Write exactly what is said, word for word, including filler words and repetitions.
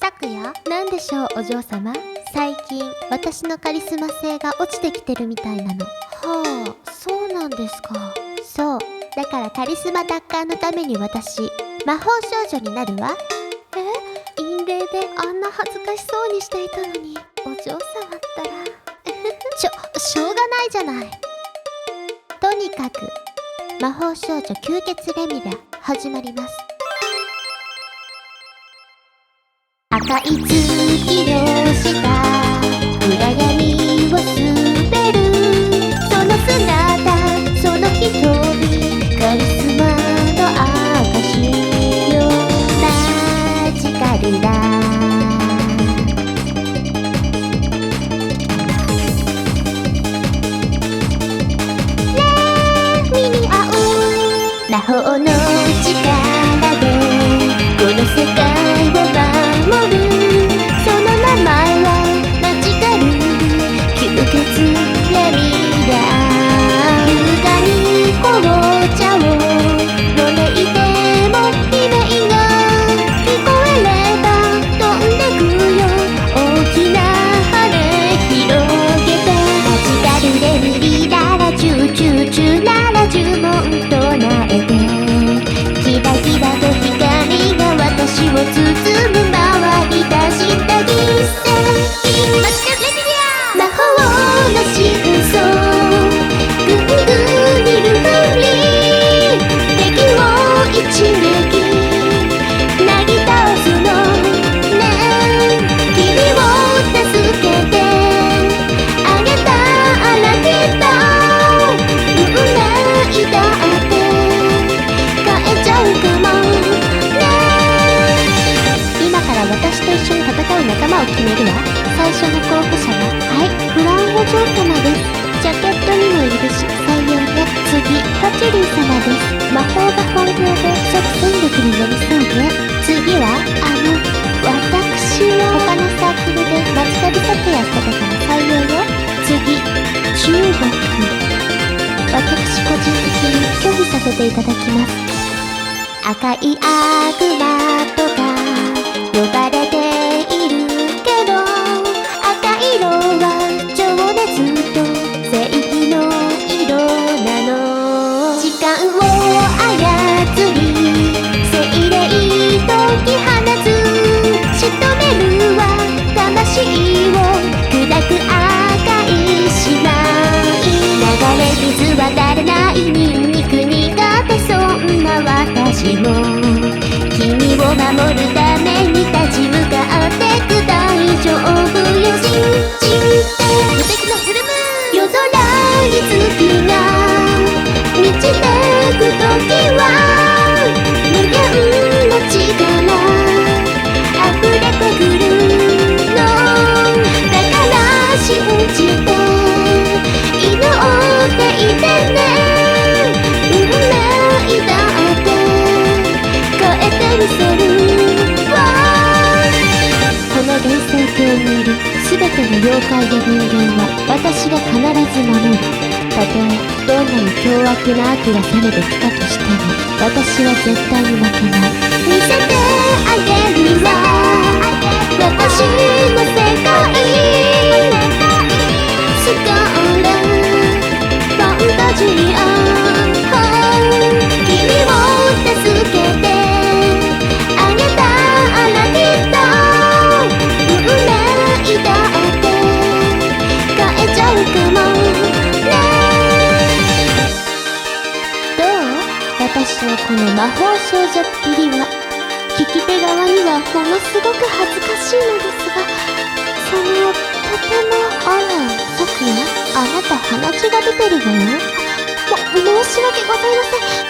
拓也。なんでしょうお嬢様。最近私のカリスマ性が落ちてきてるみたいなの。はあ、そうなんですか。そう、だからカリスマ奪還のために私魔法少女になるわ。え、陰霊であんな恥ずかしそうにしていたのにお嬢様ったらちょ、しょうがないじゃない。とにかく魔法少女吸血レミラ始まります。赤い月の下暗闇を滑るその姿その瞳カリスマの証よマジカルだ魔法の力でこの世界を守るその名前はマジカル吸血レミラ優雅に紅茶を飲めいても悲鳴が聞こえれば飛んでくよ大きな羽広げてマジカルレミララチューチューチューララ呪文唱えてキラキラと光が私を包む回り出した犠牲魔法の真相ぐんぐにるふり敵を一撃なぎ倒すのね君を助けてあげたらきっと運命だって変えちゃうかもね今から私と一緒に戦う仲間を決めるわ。最初の候補者ははいフランお嬢様です。ジャケットにもいるし採用ね。次パチュリー様です。魔法が本業で即戦力になりそうね。次はあの私は他のサークルで街旅撮影した時の採用よ。次中国私個人的に拒否させていただきます。赤い悪魔とか呼ばれているけど赤色は情熱と正義の色なの。時間を操り精霊解き放つ仕留めるは魂を砕く赤い島流れ水渡れないニンニク苦手そんな私も君を守るために立ち向かってく大丈夫よ信じて無敵のフルムーン夜空に月が満ちてく時は無限の力溢れてくるのだから信じて祈っていてね運命だって変えてみせるわ。この幻想郷にいる全ての妖怪や人間は私が必ず守る。たとえどんなに凶悪な悪が攻めてきたとしても私は絶対に負けない。見せてあげるわ私の世界スコーラファンタジア君を助けてあげたらきっと運命だって変えちゃうかもね。どう？私のこの魔法少女っぷりは聞き手側にはものすごく恥ずかしいのですがそのとてもあらさくやあなた鼻血が出てるわよ。も申し訳ございません。